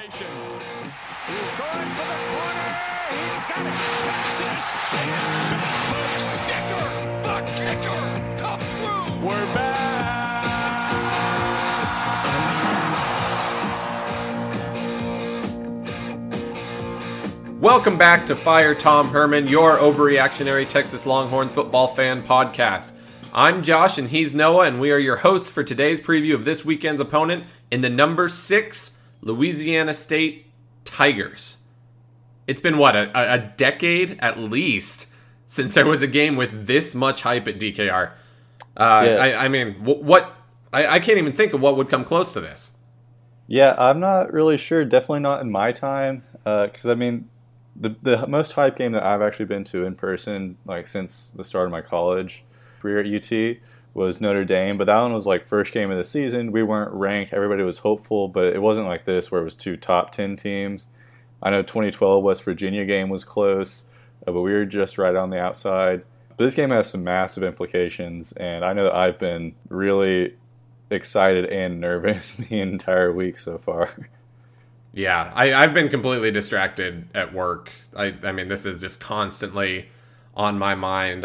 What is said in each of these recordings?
situation. He's going for the corner. He's got it. Texas is back, folks. Kicker, the kicker, comes through. We're back. Welcome back to Fire Tom Herman, your overreactionary Texas Longhorns football fan podcast. I'm Josh and he's Noah, and we are your hosts for today's preview of this weekend's opponent in the number 6 Louisiana State Tigers. It's been, a decade at least since there was a game with this much hype at DKR. I can't even think of what would come close to this. Yeah, I'm not really sure. Definitely not in my time. Because, the most hype game that I've actually been to in person, like since the start of my college career at UT, was Notre Dame. But that one was like first game of the season. We weren't ranked. Everybody was hopeful, but it wasn't like this where it was 2 top 10 teams. I know 2012 West Virginia game was close, but we were just right on the outside. But this game has some massive implications, and I know that I've been really excited and nervous the entire week so far. Yeah, I've been completely distracted at work. I mean, this is just constantly on my mind.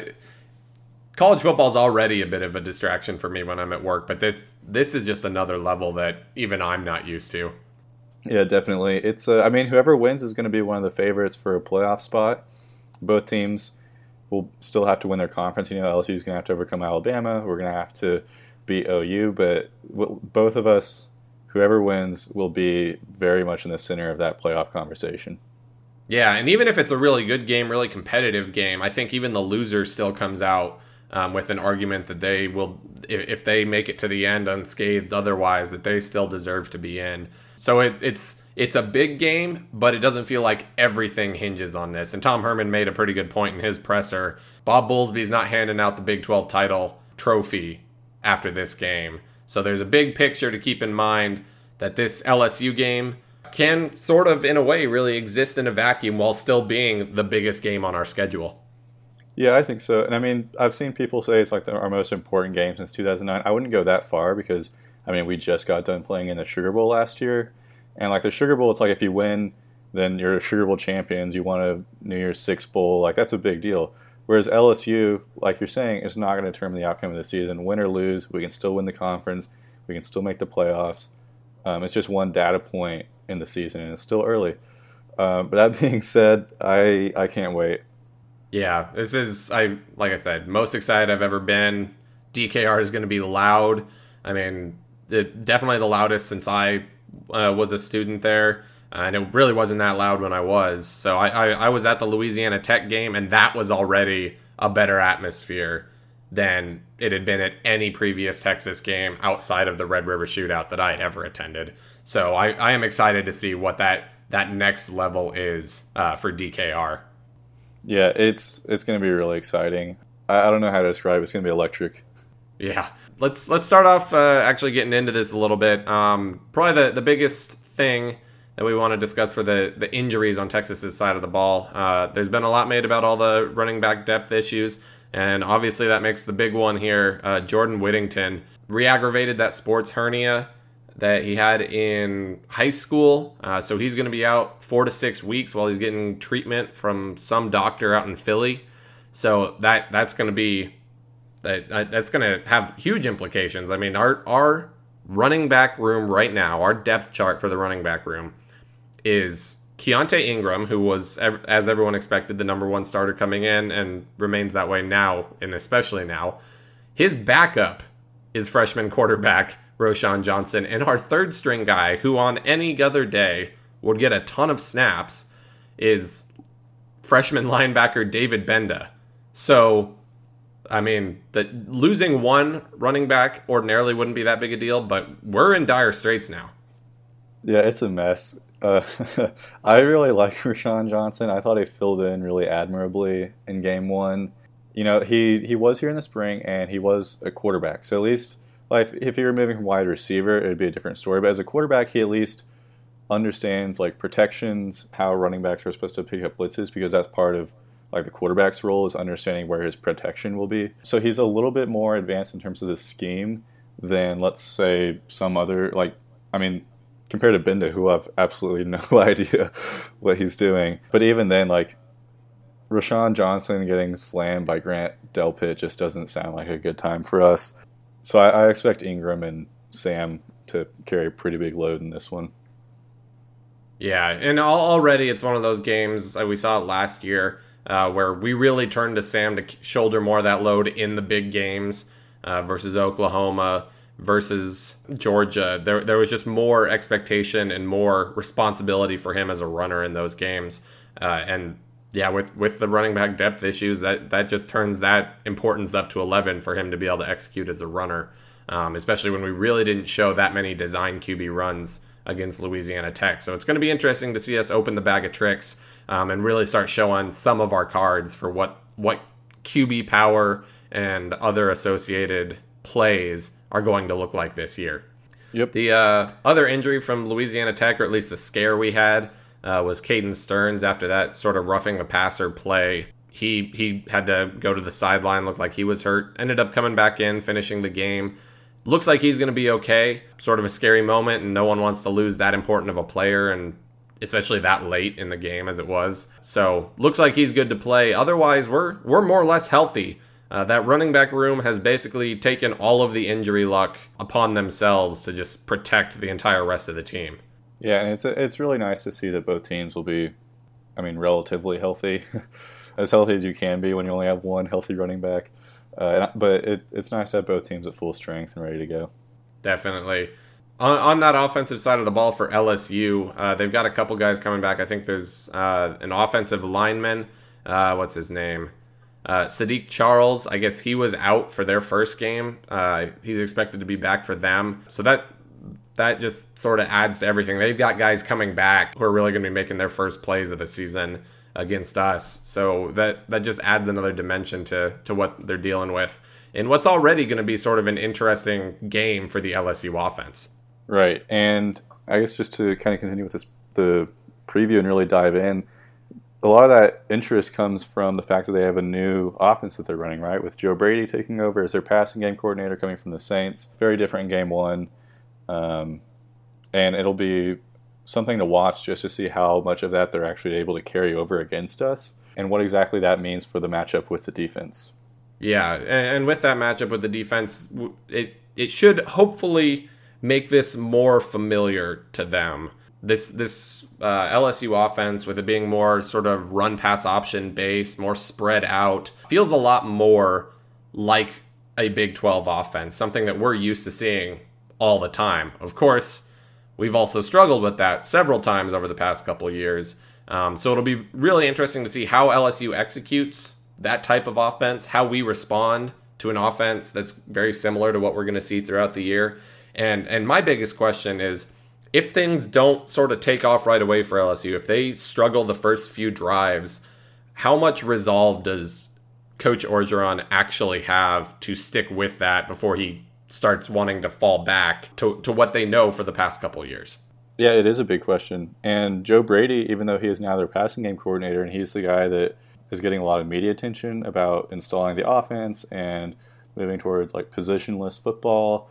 College football is already a bit of a distraction for me when I'm at work, but this is just another level that even I'm not used to. Yeah, definitely. It's whoever wins is going to be one of the favorites for a playoff spot. Both teams will still have to win their conference. LSU is going to have to overcome Alabama. We're going to have to beat OU, but both of us, whoever wins, will be very much in the center of that playoff conversation. Yeah, and even if it's a really good game, really competitive game, I think even the loser still comes out with an argument that they will, if they make it to the end unscathed otherwise, that they still deserve to be in. So it's a big game, but it doesn't feel like everything hinges on this. And Tom Herman made a pretty good point in his presser. Bob Bowlesby's not handing out the Big 12 title trophy after this game. So there's a big picture to keep in mind that this LSU game can sort of, in a way, really exist in a vacuum while still being the biggest game on our schedule. Yeah, I think so. And I've seen people say it's like our most important game since 2009. I wouldn't go that far because, we just got done playing in the Sugar Bowl last year. And like the Sugar Bowl, it's like if you win, then you're Sugar Bowl champions. You won a New Year's Six Bowl. Like that's a big deal. Whereas LSU, like you're saying, is not going to determine the outcome of the season. Win or lose, we can still win the conference. We can still make the playoffs. It's just one data point in the season, and it's still early. But that being said, I can't wait. Yeah, this is, like I said, most excited I've ever been. DKR is going to be loud. Definitely the loudest since I was a student there. And it really wasn't that loud when I was. So I was at the Louisiana Tech game, and that was already a better atmosphere than it had been at any previous Texas game outside of the Red River Shootout that I had ever attended. So I am excited to see what that next level is for DKR. Yeah, it's going to be really exciting. I don't know how to describe it. It's going to be electric. Yeah. Let's start off actually getting into this a little bit. Probably the biggest thing that we want to discuss for the injuries on Texas's side of the ball. There's been a lot made about all the running back depth issues, and obviously that makes the big one here. Jordan Whittington re-aggravated that sports hernia that he had in high school, so he's going to be out 4 to 6 weeks while he's getting treatment from some doctor out in Philly. So that's going to have huge implications. Our running back room right now, our depth chart for the running back room, is Keontae Ingram, who was, as everyone expected, the number 1 starter coming in and remains that way now, and especially now. His backup is freshman quarterback Roschon Johnson, and our third string guy, who on any other day would get a ton of snaps, is freshman linebacker David Benda. So, losing one running back ordinarily wouldn't be that big a deal, but we're in dire straits now. Yeah, it's a mess. I really like Roschon Johnson. I thought he filled in really admirably in game 1. He was here in the spring, and he was a quarterback. So at least, like, if he were moving from wide receiver, it would be a different story. But as a quarterback, he at least understands, like, protections, how running backs are supposed to pick up blitzes, because that's part of, like, the quarterback's role is understanding where his protection will be. So he's a little bit more advanced in terms of the scheme than, let's say, some other, like, compared to Binda, who I have absolutely no idea what he's doing. But even then, like, Rashawn Johnson getting slammed by Grant Delpit just doesn't sound like a good time for us. So I expect Ingram and Sam to carry a pretty big load in this one. Yeah, and already it's one of those games, we saw it last year, where we really turned to Sam to shoulder more of that load in the big games versus Oklahoma, versus Georgia. There was just more expectation and more responsibility for him as a runner in those games. And yeah, with the running back depth issues, that just turns that importance up to 11 for him to be able to execute as a runner, especially when we really didn't show that many design QB runs against Louisiana Tech. So it's going to be interesting to see us open the bag of tricks and really start showing some of our cards for what QB power and other associated plays are going to look like this year. Yep. The other injury from Louisiana Tech, or at least the scare we had, was Caden Stearns after that sort of roughing the passer play. He had to go to the sideline, looked like he was hurt, ended up coming back in, finishing the game. Looks like he's going to be okay. Sort of a scary moment, and no one wants to lose that important of a player, and especially that late in the game as it was. So looks like he's good to play. Otherwise, we're more or less healthy. That running back room has basically taken all of the injury luck upon themselves to just protect the entire rest of the team. Yeah, and it's really nice to see that both teams will be, relatively healthy, as healthy as you can be when you only have one healthy running back. But it's nice to have both teams at full strength and ready to go. Definitely. On that offensive side of the ball for LSU, they've got a couple guys coming back. I think there's an offensive lineman. What's his name? Sadiq Charles. I guess he was out for their first game. He's expected to be back for them. So that just sort of adds to everything. They've got guys coming back who are really going to be making their first plays of the season against us. So that just adds another dimension to what they're dealing with in what's already going to be sort of an interesting game for the LSU offense. Right. And I guess just to kind of continue with the preview and really dive in, a lot of that interest comes from the fact that they have a new offense that they're running, right? With Joe Brady taking over as their passing game coordinator coming from the Saints. Very different in game one. And it'll be something to watch just to see how much of that they're actually able to carry over against us and what exactly that means for the matchup with the defense. Yeah, and with that matchup with the defense, it should hopefully make this more familiar to them. This LSU offense, with it being more sort of run-pass option based, more spread out, feels a lot more like a Big 12 offense, something that we're used to seeing all the time. Of course, we've also struggled with that several times over the past couple of years. So it'll be really interesting to see how LSU executes that type of offense, how we respond to an offense that's very similar to what we're going to see throughout the year. And my biggest question is, if things don't sort of take off right away for LSU, if they struggle the first few drives, how much resolve does Coach Orgeron actually have to stick with that before he starts wanting to fall back to what they know for the past couple of years? Yeah, it is a big question. And Joe Brady, even though he is now their passing game coordinator, and he's the guy that is getting a lot of media attention about installing the offense and moving towards like positionless football,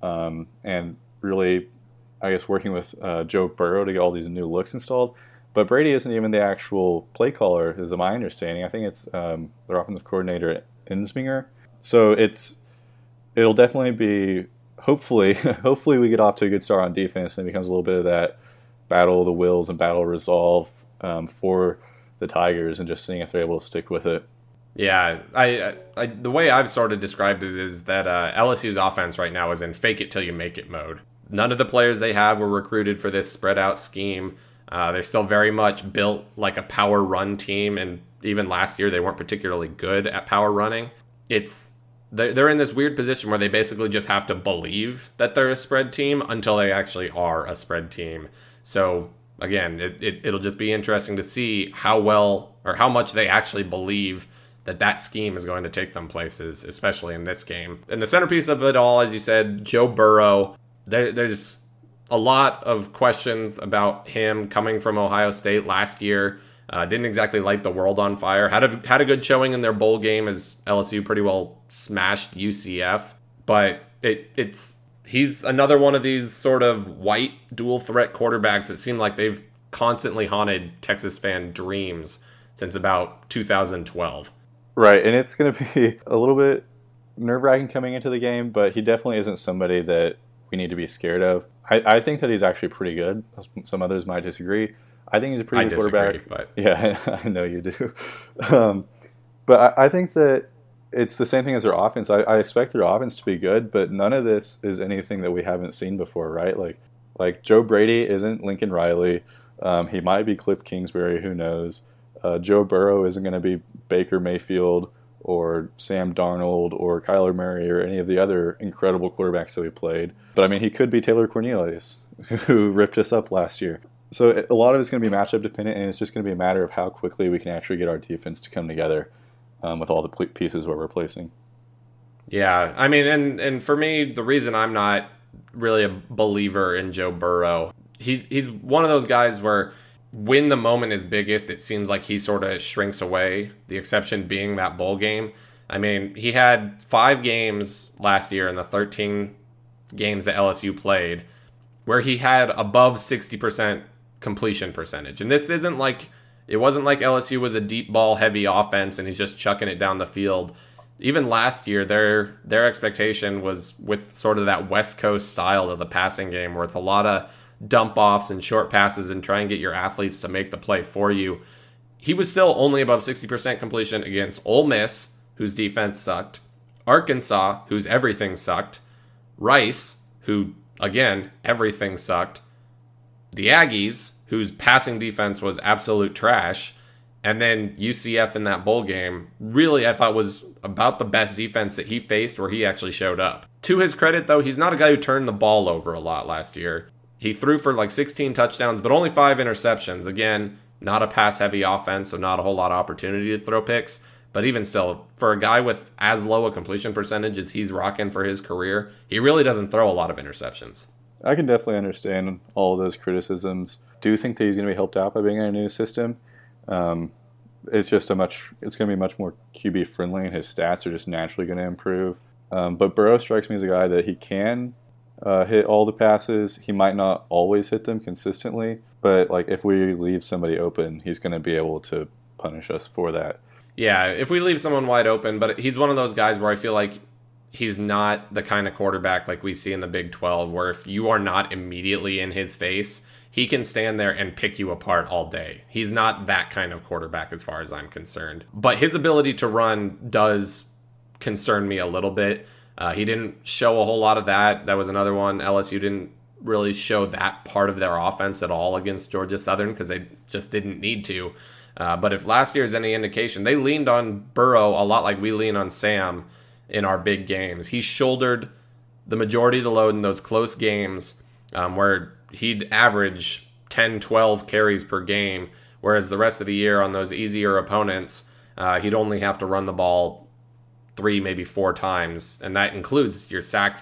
and really, I guess, working with Joe Burrow to get all these new looks installed. But Brady isn't even the actual play caller, is my understanding. I think it's their offensive coordinator, Insminger. So it'll definitely be, hopefully we get off to a good start on defense and it becomes a little bit of that battle of the wills and battle of resolve for the Tigers, and just seeing if they're able to stick with it. Yeah, I the way I've sort of described it is that LSU's offense right now is in fake it till you make it mode. None of the players they have were recruited for this spread out scheme. They're still very much built like a power run team, and even last year they weren't particularly good at power running. They're in this weird position where they basically just have to believe that they're a spread team until they actually are a spread team. So again, it'll just be interesting to see how well or how much they actually believe that scheme is going to take them places, especially in this game. And the centerpiece of it all, as you said, Joe Burrow. There's a lot of questions about him coming from Ohio State last year. Didn't exactly light the world on fire. Had a good showing in their bowl game as LSU pretty well smashed UCF. But it's he's another one of these sort of white dual threat quarterbacks that seem like they've constantly haunted Texas fan dreams since about 2012. Right, and it's going to be a little bit nerve-wracking coming into the game, but he definitely isn't somebody that we need to be scared of. I think that he's actually pretty good. Some others might disagree. I think he's a pretty good quarterback. But... Yeah, I know you do. But I think that it's the same thing as their offense. I expect their offense to be good, but none of this is anything that we haven't seen before, right? Like Joe Brady isn't Lincoln Riley. He might be Cliff Kingsbury, who knows. Joe Burrow isn't going to be Baker Mayfield or Sam Darnold or Kyler Murray or any of the other incredible quarterbacks that we played. But, I mean, he could be Taylor Cornelius, who ripped us up last year. So a lot of it's going to be matchup dependent, and it's just going to be a matter of how quickly we can actually get our defense to come together with all the pieces we're replacing. Yeah, I mean, and for me, the reason I'm not really a believer in Joe Burrow, he's one of those guys where when the moment is biggest, it seems like he sort of shrinks away, the exception being that bowl game. I mean, he had 5 games last year in the 13 games that LSU played where he had above 60% completion percentage. And this isn't like, it wasn't like LSU was a deep ball heavy offense and he's just chucking it down the field. Even last year, their expectation was with sort of that West Coast style of the passing game where it's a lot of dump offs and short passes and try and get your athletes to make the play for you. He was still only above 60% completion against Ole Miss, whose defense sucked, Arkansas, whose everything sucked, Rice, who, again, everything sucked, the Aggies, whose passing defense was absolute trash, and then UCF in that bowl game, really I thought was about the best defense that he faced where he actually showed up. To his credit, though, he's not a guy who turned the ball over a lot last year. He threw for like 16 touchdowns, but only 5 interceptions. Again, not a pass-heavy offense, so not a whole lot of opportunity to throw picks. But even still, for a guy with as low a completion percentage as he's rocking for his career, he really doesn't throw a lot of interceptions. I can definitely understand all of those criticisms. Do think that he's going to be helped out by being in a new system. It's going to be much more QB friendly, and his stats are just naturally going to improve. But Burrow strikes me as a guy that he can hit all the passes. He might not always hit them consistently, but like if we leave somebody open, he's going to be able to punish us for that. Yeah, if we leave someone wide open, but he's one of those guys where I feel like he's not the kind of quarterback like we see in the Big 12, where if you are not immediately in his face, he can stand there and pick you apart all day. He's not that kind of quarterback as far as I'm concerned. But his ability to run does concern me a little bit. He didn't show a whole lot of that. That was another one. LSU didn't really show that part of their offense at all against Georgia Southern because they just didn't need to. But if last year is any indication, they leaned on Burrow a lot like we lean on Sam in our big games. He shouldered the majority of the load in those close games where he'd average 10, 12 carries per game, whereas the rest of the year on those easier opponents, he'd only have to run the ball 3, maybe 4 times, and that includes your sack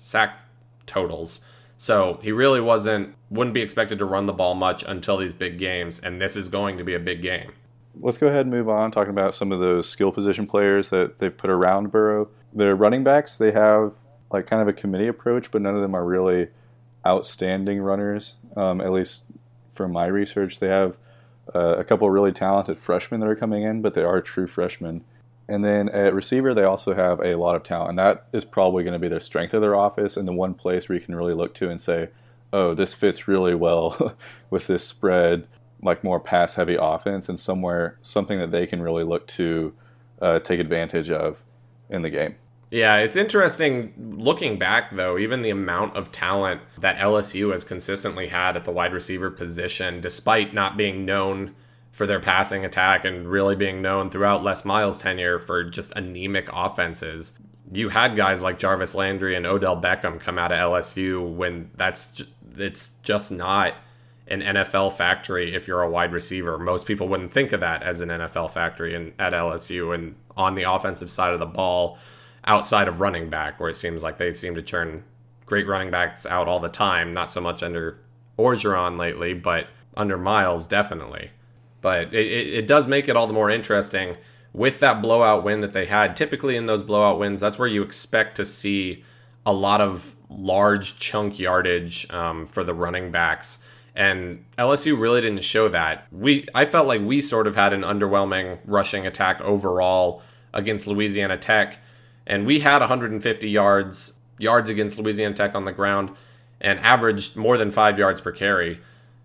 totals. So he really wouldn't be expected to run the ball much until these big games, and this is going to be a big game. Let's go ahead and move on, talking about some of those skill position players that they've put around Burrow. Their running backs, they have like kind of a committee approach, but none of them are really outstanding runners. At least from my research, they have a couple of really talented freshmen that are coming in, but they are true freshmen. And then at receiver, they also have a lot of talent, and that is probably going to be their strength of their office and the one place where you can really look to and say, oh, this fits really well with this spread, like more pass-heavy offense, and something that they can really look to take advantage of in the game. Yeah, it's interesting looking back, though, even the amount of talent that LSU has consistently had at the wide receiver position, despite not being known for their passing attack and really being known throughout Les Miles' tenure for just anemic offenses. You had guys like Jarvis Landry and Odell Beckham come out of LSU when it's just not an NFL factory if you're a wide receiver. Most people wouldn't think of that as an NFL factory at LSU and on the offensive side of the ball outside of running back, where it seems like they seem to churn great running backs out all the time. Not so much under Orgeron lately, but under Miles, definitely. But it does make it all the more interesting with that blowout win that they had. Typically in those blowout wins, that's where you expect to see a lot of large chunk yardage for the running backs. And LSU really didn't show that. I felt like we sort of had an underwhelming rushing attack overall against Louisiana Tech. And we had 150 yards against Louisiana Tech on the ground and averaged more than 5 yards per carry.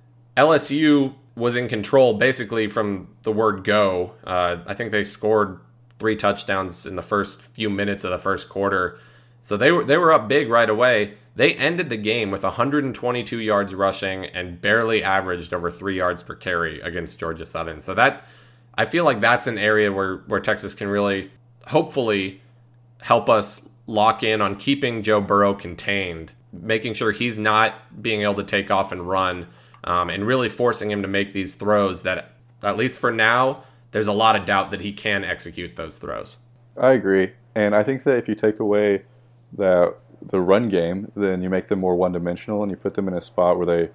LSU was in control basically from the word go. I think they scored 3 touchdowns in the first few minutes of the first quarter. So they were up big right away. They ended the game with 122 yards rushing and barely averaged over 3 yards per carry against Georgia Southern. So I feel like that's an area where Texas can really, hopefully, help us lock in on keeping Joe Burrow contained, making sure he's not being able to take off and run, and really forcing him to make these throws that, at least for now, there's a lot of doubt that he can execute those throws. I agree. And I think that if you take away the run game, then you make them more one-dimensional and you put them in a spot where they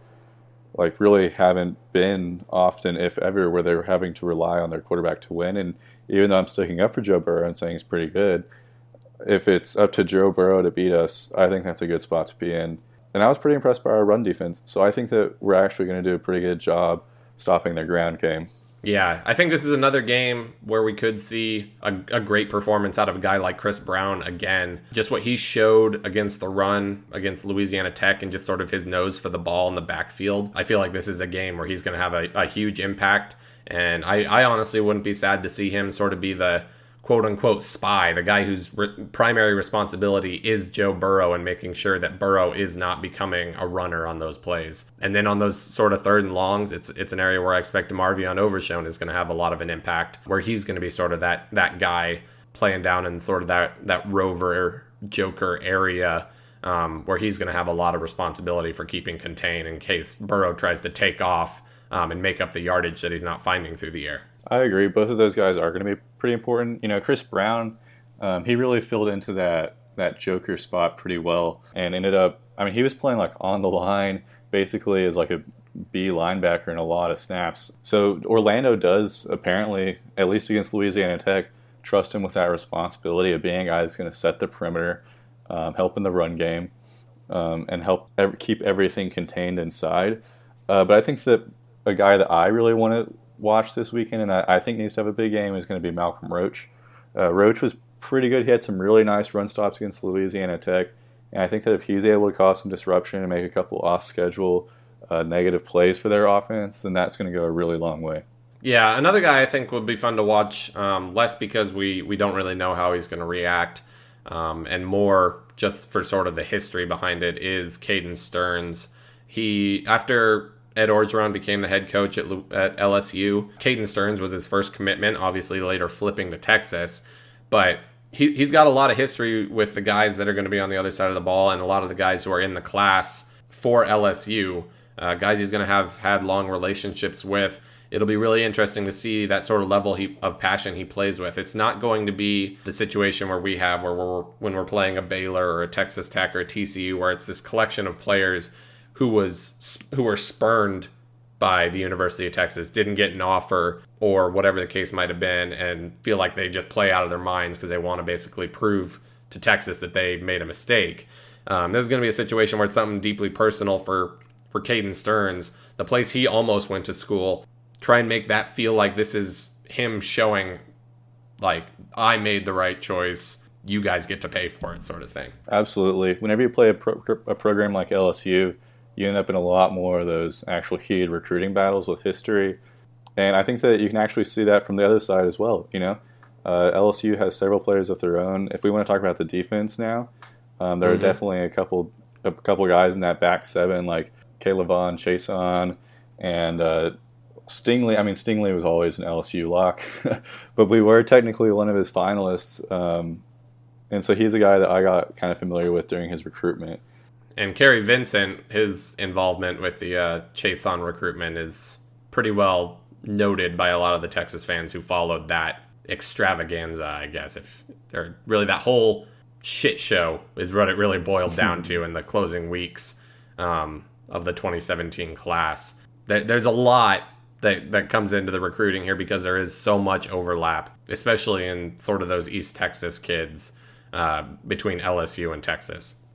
really haven't been often, if ever, where they're having to rely on their quarterback to win. And even though I'm sticking up for Joe Burrow and saying he's pretty good, if it's up to Joe Burrow to beat us, I think that's a good spot to be in. And I was pretty impressed by our run defense. So I think that we're actually going to do a pretty good job stopping their ground game. Yeah, I think this is another game where we could see a great performance out of a guy like Chris Brown again. Just what he showed against the run, against Louisiana Tech, and just sort of his nose for the ball in the backfield. I feel like this is a game where he's going to have a huge impact. And I honestly wouldn't be sad to see him sort of be the quote-unquote spy, the guy whose primary responsibility is Joe Burrow and making sure that Burrow is not becoming a runner on those plays. And then on those sort of third and longs, it's an area where I expect Marvion Overshown is going to have a lot of an impact, where he's going to be sort of that guy playing down in sort of that rover joker area, where he's going to have a lot of responsibility for keeping contained in case Burrow tries to take off and make up the yardage that he's not finding through the air. I agree. Both of those guys are going to be pretty important. Chris Brown, he really filled into that joker spot pretty well and ended up, he was playing on the line basically as a B linebacker in a lot of snaps. So Orlando does apparently, at least against Louisiana Tech, trust him with that responsibility of being a guy that's going to set the perimeter, help in the run game, and help keep everything contained inside. But I think that a guy that I really want to watch this weekend, and I think needs to have a big game, is going to be Malcolm Roach. Roach was pretty good. He had some really nice run stops against Louisiana Tech, and I think that if he's able to cause some disruption and make a couple off-schedule negative plays for their offense, then that's going to go a really long way. Yeah, another guy I think would be fun to watch, less because we don't really know how he's going to react, and more just for sort of the history behind it, is Caden Stearns. After Ed Orgeron became the head coach at LSU, Caden Stearns was his first commitment, obviously later flipping to Texas. But he's got a lot of history with the guys that are going to be on the other side of the ball and a lot of the guys who are in the class for LSU, guys he's going to have had long relationships with. It'll be really interesting to see that sort of level of passion he plays with. It's not going to be the situation where we have when we're playing a Baylor or a Texas Tech or a TCU, where it's this collection of players who were spurned by the University of Texas, didn't get an offer or whatever the case might have been, and feel like they just play out of their minds because they want to basically prove to Texas that they made a mistake. This is going to be a situation where it's something deeply personal for Caden Stearns, the place he almost went to school. Try and make that feel like this is him showing, I made the right choice, you guys get to pay for it, sort of thing. Absolutely. Whenever you play a program like LSU, you end up in a lot more of those actual heated recruiting battles with history. And I think that you can actually see that from the other side as well. LSU has several players of their own. If we want to talk about the defense now, there are definitely a couple guys in that back seven, like Caleb Vaughn, Chason, and Stingley. Stingley was always an LSU lock, but we were technically one of his finalists. And so he's a guy that I got kind of familiar with during his recruitment. And Kerry Vincent, his involvement with the Chason recruitment is pretty well noted by a lot of the Texas fans who followed that extravaganza, I guess. Or really that whole shit show is what it really boiled down to in the closing weeks of the 2017 class. There's a lot that comes into the recruiting here because there is so much overlap, especially in sort of those East Texas kids between LSU and Texas.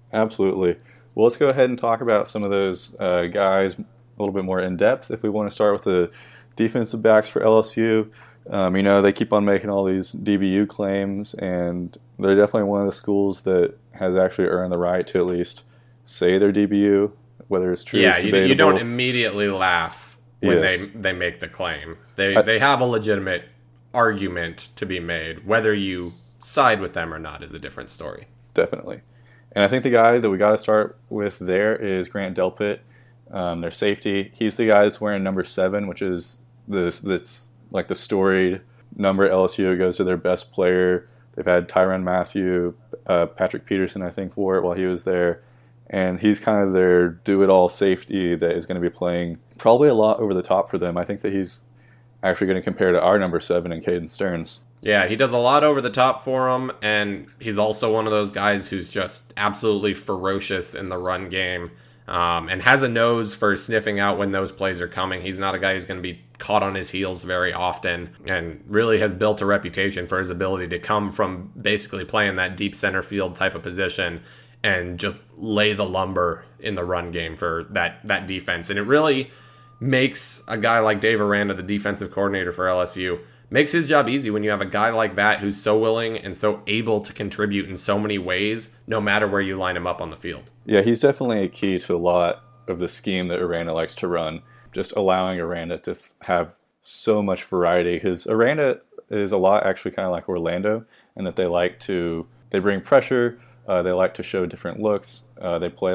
Absolutely. Well, let's go ahead and talk about some of those guys a little bit more in depth. If we want to start with the defensive backs for LSU, they keep on making all these DBU claims, and they're definitely one of the schools that has actually earned the right to at least say they're DBU, whether it's true. Yeah, you don't immediately laugh when they make the claim. They have a legitimate argument to be made. Whether you side with them or not is a different story. Definitely. And I think the guy that we got to start with there is Grant Delpit, their safety. He's the guy that's wearing number 7, which is that's like the storied number at LSU. It goes to their best player. They've had Tyrann Mathieu, Patrick Peterson, I think, wore it while he was there. And he's kind of their do-it-all safety that is going to be playing probably a lot over the top for them. I think that he's actually going to compare to our number 7 in Caden Stearns. Yeah, he does a lot over the top for him, and he's also one of those guys who's just absolutely ferocious in the run game, and has a nose for sniffing out when those plays are coming. He's not a guy who's going to be caught on his heels very often, and really has built a reputation for his ability to come from basically playing that deep center field type of position and just lay the lumber in the run game for that defense. And it really makes a guy like Dave Aranda, the defensive coordinator for LSU, makes his job easy when you have a guy like that who's so willing and so able to contribute in so many ways, no matter where you line him up on the field. Yeah, he's definitely a key to a lot of the scheme that Aranda likes to run, just allowing Aranda to have so much variety, because Aranda is a lot actually kind of like Orlando in that they bring pressure, they like to show different looks, they play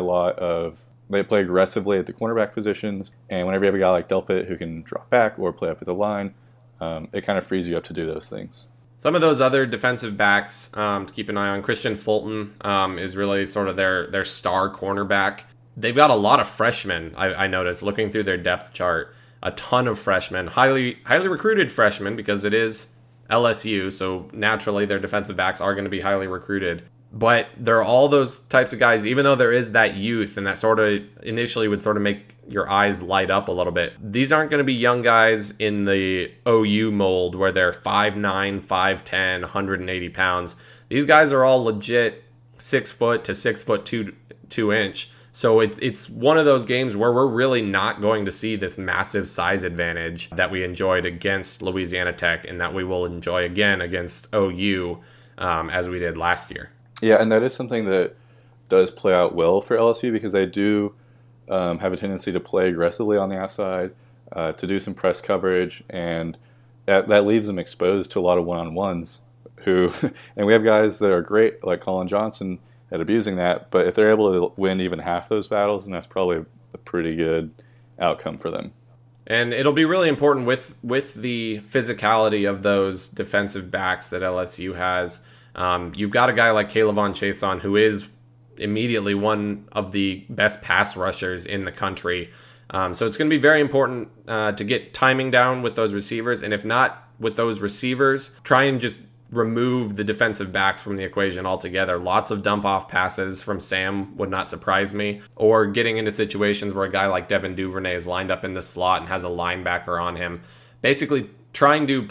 aggressively at the cornerback positions, and whenever you have a guy like Delpit who can drop back or play up at the line, it kind of frees you up to do those things. Some of those other defensive backs to keep an eye on, Christian Fulton is really sort of their star cornerback. They've got a lot of freshmen, I noticed, looking through their depth chart. A ton of freshmen, highly recruited freshmen, because it is LSU, so naturally their defensive backs are going to be highly recruited. But there are all those types of guys, even though there is that youth and that sort of initially would sort of make your eyes light up a little bit. These aren't going to be young guys in the OU mold where they're 5'9", 5'10", 180 pounds. These guys are all legit 6 foot to 6 foot 2 inch. So it's one of those games where we're really not going to see this massive size advantage that we enjoyed against Louisiana Tech and that we will enjoy again against OU as we did last year. Yeah, and that is something that does play out well for LSU, because they do have a tendency to play aggressively on the outside, to do some press coverage, and that leaves them exposed to a lot of one-on-ones. And we have guys that are great, like Colin Johnson, at abusing that, but if they're able to win even half those battles, then that's probably a pretty good outcome for them. And it'll be really important with the physicality of those defensive backs that LSU has. You've got a guy like K'Lavon Chaisson, who is immediately one of the best pass rushers in the country. So it's going to be very important to get timing down with those receivers. And if not with those receivers, try and just remove the defensive backs from the equation altogether. Lots of dump-off passes from Sam would not surprise me. Or getting into situations where a guy like Devin Duvernay is lined up in the slot and has a linebacker on him. Basically trying to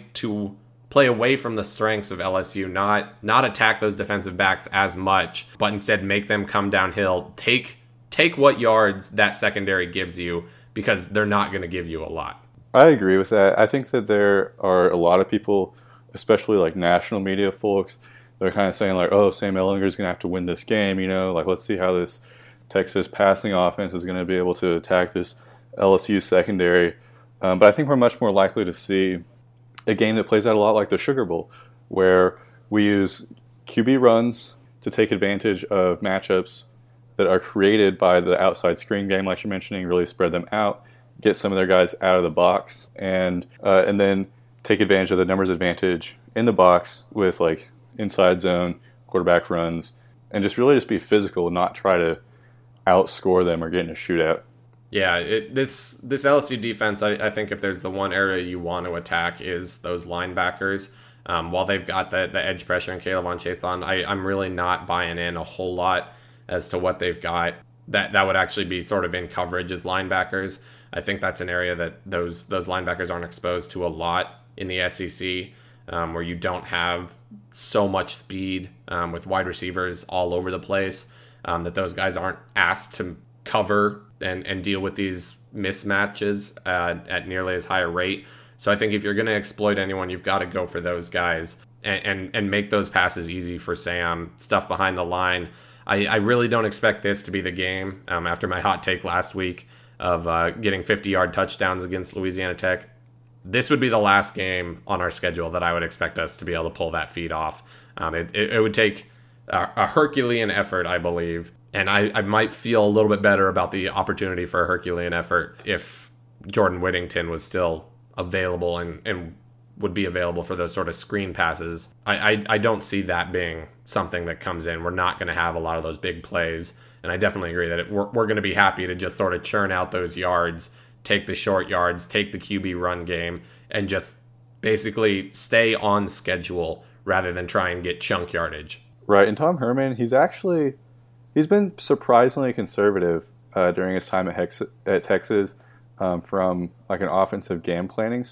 play away from the strengths of LSU, not attack those defensive backs as much, but instead make them come downhill. Take what yards that secondary gives you, because they're not going to give you a lot. I agree with that. I think that there are a lot of people, especially like national media folks, they're kind of saying like, oh, Sam Ehlinger's going to have to win this game, like let's see how this Texas passing offense is going to be able to attack this LSU secondary. But I think we're much more likely to see a game that plays out a lot like the Sugar Bowl, where we use QB runs to take advantage of matchups that are created by the outside screen game, like you're mentioning, really spread them out, get some of their guys out of the box, and then take advantage of the numbers advantage in the box with like inside zone, quarterback runs, and just be physical, not try to outscore them or get in a shootout. Yeah, this LSU defense, I think if there's the one area you want to attack is those linebackers. While they've got the edge pressure and K'Lavon Chaisson, I'm really not buying in a whole lot as to what they've got that would actually be sort of in coverage as linebackers. I think that's an area that those linebackers aren't exposed to a lot in the SEC, where you don't have so much speed with wide receivers all over the place. that those guys aren't asked to cover and deal with these mismatches at nearly as high a rate. So I think if you're going to exploit anyone, you've got to go for those guys and make those passes easy for Sam. Stuff behind the line. I really don't expect this to be the game after my hot take last week of getting 50-yard touchdowns against Louisiana Tech. This would be the last game on our schedule that I would expect us to be able to pull that feat off. It would take a Herculean effort, I believe, and I might feel a little bit better about the opportunity for a Herculean effort if Jordan Whittington was still available and would be available for those sort of screen passes. I don't see that being something that comes in. We're not going to have a lot of those big plays, and I definitely agree that we're going to be happy to just sort of churn out those yards, take the short yards, take the QB run game, and just basically stay on schedule rather than try and get chunk yardage. Right, and Tom Herman, he's been surprisingly conservative during his time at Texas from like an offensive game planning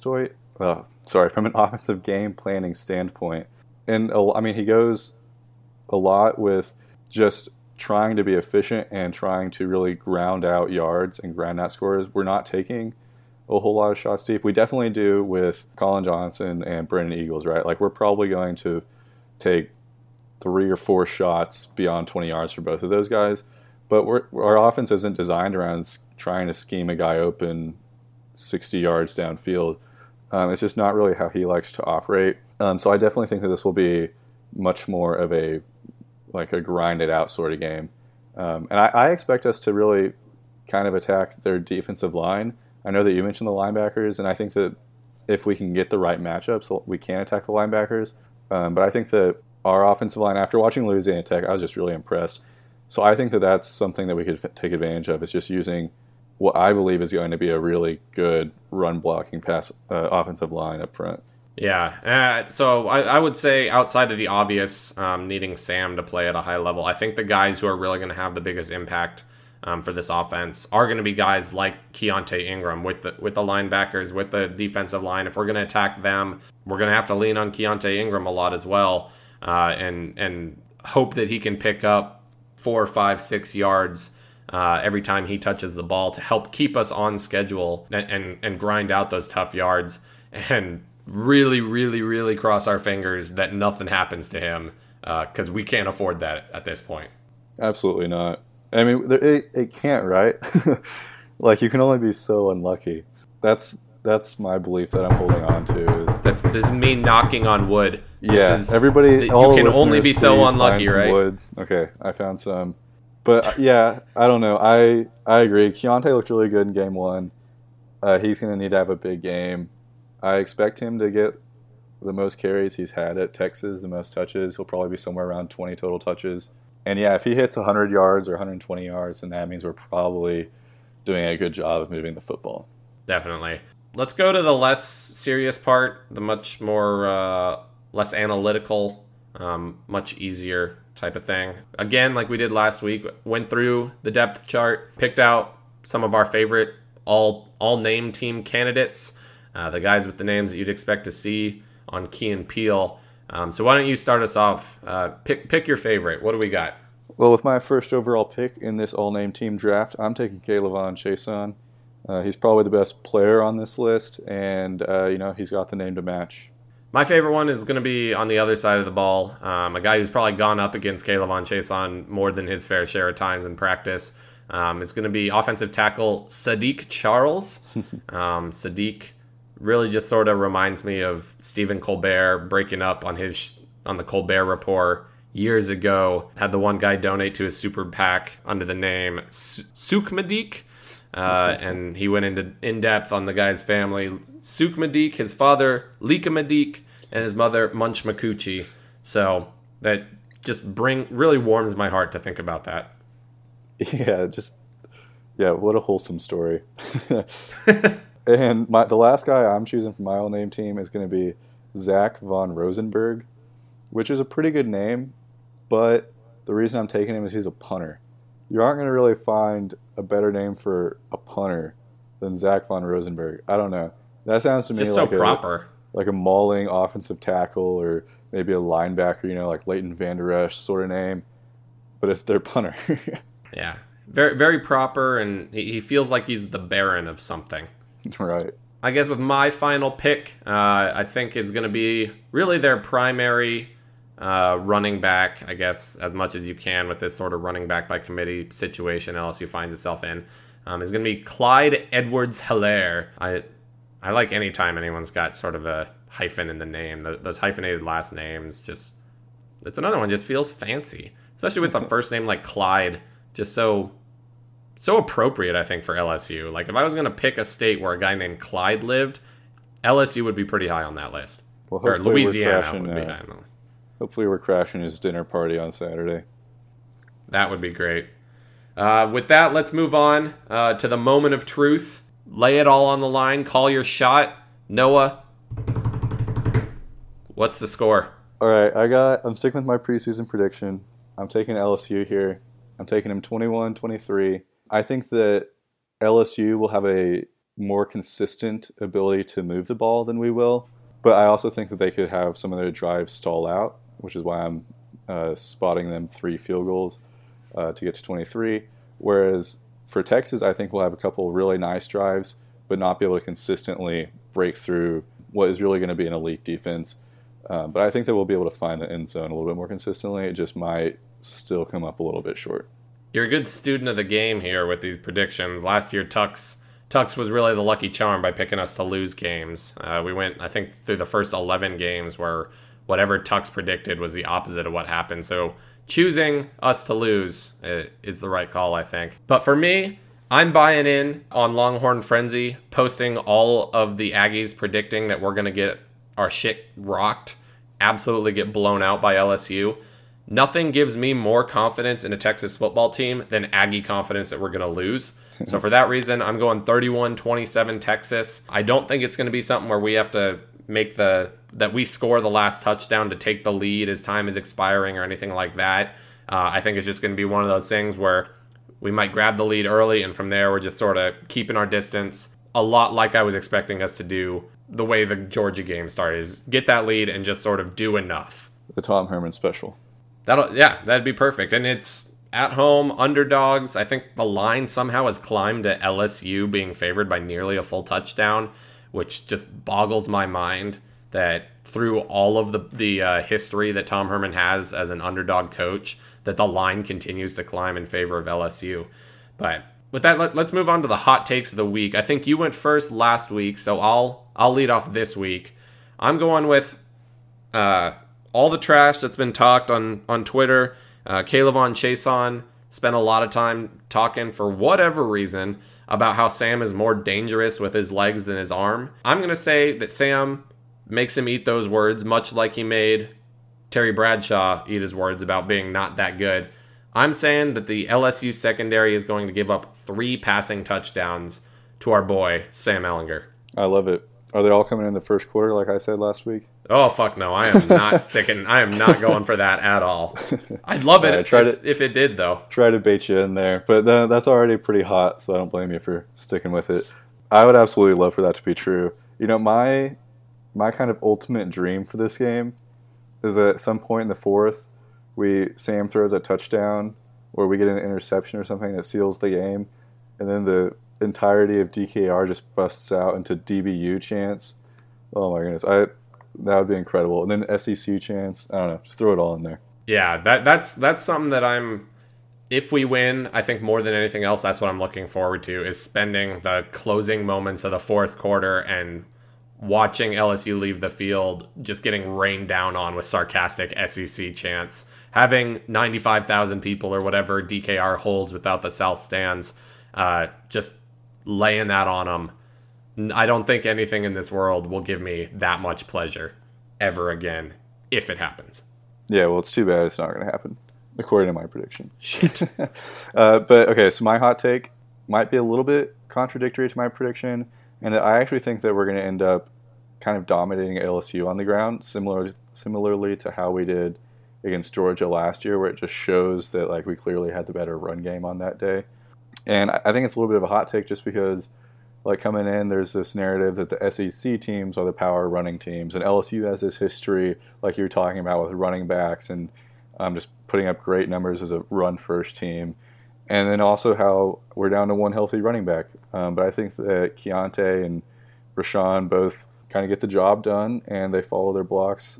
from an offensive game planning standpoint. And I mean, he goes a lot with just trying to be efficient and trying to really ground out yards and ground out scores. We're not taking a whole lot of shots deep. We definitely do with Colin Johnson and Brennan Eagles, right? Like, we're probably going to take 3 or 4 shots beyond 20 yards for both of those guys. But our offense isn't designed around trying to scheme a guy open 60 yards downfield. It's just not really how he likes to operate. So I definitely think that this will be much more of a grinded out sort of game. And I expect us to really kind of attack their defensive line. I know that you mentioned the linebackers, and I think that if we can get the right matchups, we can attack the linebackers. But I think that our offensive line, after watching Louisiana Tech, I was just really impressed. So I think that that's something that we could take advantage of, is just using what I believe is going to be a really good run-blocking offensive line up front. Yeah, so I would say outside of the obvious needing Sam to play at a high level, I think the guys who are really going to have the biggest impact for this offense are going to be guys like Keontae Ingram with the linebackers, with the defensive line. If we're going to attack them, we're going to have to lean on Keontae Ingram a lot as well, and hope that he can pick up 4, 5, 6 yards every time he touches the ball to help keep us on schedule and grind out those tough yards, and really, really, really cross our fingers that nothing happens to him, because we can't afford that at this point. Absolutely not. I mean, it can't, right? Like, you can only be so unlucky. That's my belief that I'm holding on to. This is me knocking on wood. Yeah, everybody. You can only be so unlucky, right? Wood. Okay, I found some. But yeah, I don't know. I agree. Keontae looked really good in game 1. He's going to need to have a big game. I expect him to get the most carries he's had at Texas, the most touches. He'll probably be somewhere around 20 total touches. And yeah, if he hits 100 yards or 120 yards, then that means we're probably doing a good job of moving the football. Definitely. Let's go to the less serious part, the much more less analytical, much easier type of thing. Again, like we did last week, went through the depth chart, picked out some of our favorite all-name team candidates, the guys with the names that you'd expect to see on Key and Peele. So why don't you start us off? Pick your favorite. What do we got? Well, with my first overall pick in this all-name team draft, I'm taking K'Lavon Chaisson. He's probably the best player on this list, and he's got the name to match. My favorite one is going to be on the other side of the ball. A guy who's probably gone up against K'Lavon Chaisson more than his fair share of times in practice. Is going to be offensive tackle Saahdiq Charles. Saahdiq really just sort of reminds me of Stephen Colbert breaking up on the Colbert Report years ago. Had the one guy donate to his super PAC under the name Sukmadik. And he went into in-depth on the guy's family. Sukmadik, his father, Lika Madik, and his mother, Munch Makuchi. So that just really warms my heart to think about that. Yeah, what a wholesome story. And the last guy I'm choosing for my all-name team is going to be Zach Von Rosenberg, which is a pretty good name, but the reason I'm taking him is he's a punter. You aren't going to really find a better name for a punter than Zach Von Rosenberg. I don't know. That sounds to me just like so proper. Like a mauling offensive tackle, or maybe a linebacker, like Leighton Vander Esch sort of name. but it's their punter. Yeah. Very, very proper, and he feels like he's the Baron of something. Right. I guess with my final pick, I think is going to be really their primary running back, I guess, as much as you can with this sort of running back by committee situation LSU finds itself in, is going to be Clyde Edwards-Helaire. I like any time anyone's got sort of a hyphen in the name. Those hyphenated last names, just, it's another one, just feels fancy. Especially with the first name like Clyde, just so appropriate, I think, for LSU. Like, if I was going to pick a state where a guy named Clyde lived, LSU would be pretty high on that list. Well, or Louisiana would be high on the list. Hopefully we're crashing his dinner party on Saturday. That would be great. With that, let's move on to the moment of truth. Lay it all on the line. Call your shot. Noah, what's the score? All right, I'm sticking with my preseason prediction. I'm taking LSU here. I'm taking them 21-23. I think that LSU will have a more consistent ability to move the ball than we will, but I also think that they could have some of their drives stall out, which is why I'm spotting them 3 field goals to get to 23. Whereas for Texas, I think we'll have a couple really nice drives, but not be able to consistently break through what is really going to be an elite defense. But I think that we'll be able to find the end zone a little bit more consistently. It just might still come up a little bit short. You're a good student of the game here with these predictions. Last year, Tux was really the lucky charm by picking us to lose games. We went, I think, through the first 11 games where whatever Tux predicted was the opposite of what happened. So choosing us to lose is the right call, I think. But for me, I'm buying in on Longhorn Frenzy, posting all of the Aggies predicting that we're going to get our shit rocked, absolutely get blown out by LSU. Nothing gives me more confidence in a Texas football team than Aggie confidence that we're going to lose. So for that reason, I'm going 31-27 Texas. I don't think it's going to be something where we have to make that we score the last touchdown to take the lead as time is expiring or anything like that. I think it's just going to be one of those things where we might grab the lead early, and from there we're just sort of keeping our distance, a lot like I was expecting us to do the way the Georgia game started, is get that lead and just sort of do enough. The Tom Herman special. That'd be perfect. And it's at home, underdogs. I think the line somehow has climbed to LSU being favored by nearly a full touchdown, which just boggles my mind that through all of the history that Tom Herman has as an underdog coach, that the line continues to climb in favor of LSU. But with that, let's move on to the hot takes of the week. I think you went first last week, so I'll lead off this week. I'm going with all the trash that's been talked on Twitter. Kaylavon Chason spent a lot of time talking, for whatever reason, about how Sam is more dangerous with his legs than his arm. I'm going to say that Sam makes him eat those words, much like he made Terry Bradshaw eat his words about being not that good. I'm saying that the LSU secondary is going to give up 3 passing touchdowns to our boy, Sam Ehlinger. I love it. Are they all coming in the first quarter, like I said last week? Oh, fuck no. I am not I am not going for that at all. I'd love it if it did, though. Try to bait you in there. But that's already pretty hot, so I don't blame you for sticking with it. I would absolutely love for that to be true. You know, my kind of ultimate dream for this game is that at some point in the fourth, Sam throws a touchdown or we get an interception or something that seals the game, and then the entirety of DKR just busts out into DBU chants. Oh my goodness, that would be incredible. And then SEC chants. I don't know, just throw it all in there. Yeah, that's something that if we win, I think more than anything else, that's what I'm looking forward to, is spending the closing moments of the fourth quarter and watching LSU leave the field, just getting rained down on with sarcastic SEC chants, having 95,000 people or whatever DKR holds without the South stands, just laying that on them. I don't think anything in this world will give me that much pleasure ever again if it happens. Yeah, well, it's too bad it's not going to happen, according to my prediction. Shit. But, okay, so my hot take might be a little bit contradictory to my prediction, and that I actually think that we're going to end up kind of dominating LSU on the ground, similarly to how we did against Georgia last year, where it just shows that like we clearly had the better run game on that day. And I think it's a little bit of a hot take just because, like, coming in, there's this narrative that the SEC teams are the power running teams, and LSU has this history, like you were talking about, with running backs and just putting up great numbers as a run-first team. And then also how we're down to one healthy running back. But I think that Keontae and Rashawn both kind of get the job done, and they follow their blocks.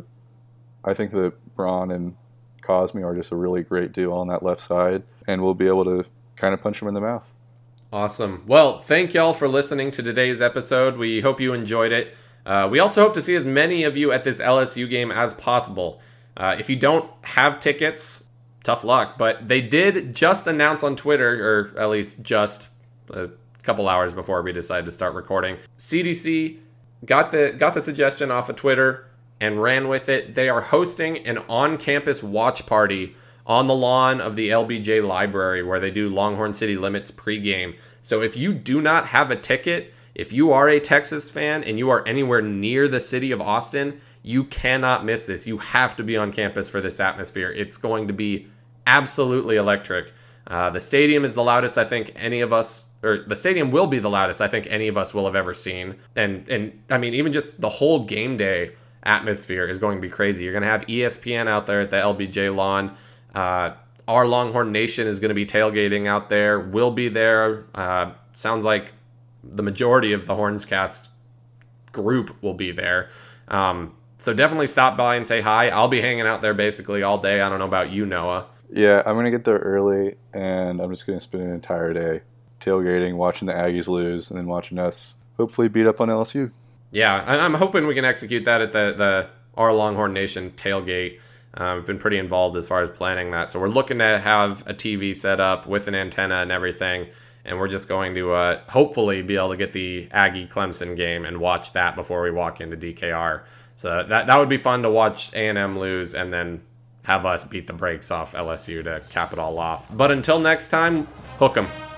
I think that Braun and Cosme are just a really great duo on that left side, and we'll be able to kind of punch them in the mouth. Awesome. Well, thank y'all for listening to today's episode. We hope you enjoyed it. We also hope to see as many of you at this LSU game as possible. If you don't have tickets, tough luck, but they did just announce on Twitter, or at least just a couple hours before we decided to start recording. CDC got the suggestion off of Twitter and ran with it. They are hosting an on-campus watch party on the lawn of the LBJ Library where they do Longhorn City Limits pregame. So if you do not have a ticket, if you are a Texas fan and you are anywhere near the city of Austin, you cannot miss this. You have to be on campus for this atmosphere. It's going to be absolutely electric. The stadium is the loudest I think any of us, or the stadium will be the loudest I think any of us will have ever seen. And I mean, even just the whole game day atmosphere is going to be crazy. You're going to have ESPN out there at the LBJ lawn. Our Longhorn Nation is going to be tailgating out there. We'll be there. Sounds like the majority of the Hornscast group will be there. So definitely stop by and say hi. I'll be hanging out there basically all day. I don't know about you, Noah. Yeah, I'm going to get there early, and I'm just going to spend an entire day tailgating, watching the Aggies lose, and then watching us hopefully beat up on LSU. Yeah, I'm hoping we can execute that at the Our Longhorn Nation tailgate. We've been pretty involved as far as planning that. So we're looking to have a TV set up with an antenna and everything, and we're just going to hopefully be able to get the Aggie-Clemson game and watch that before we walk into DKR. So that would be fun to watch A&M lose and then have us beat the brakes off LSU to cap it all off. But until next time, hook 'em.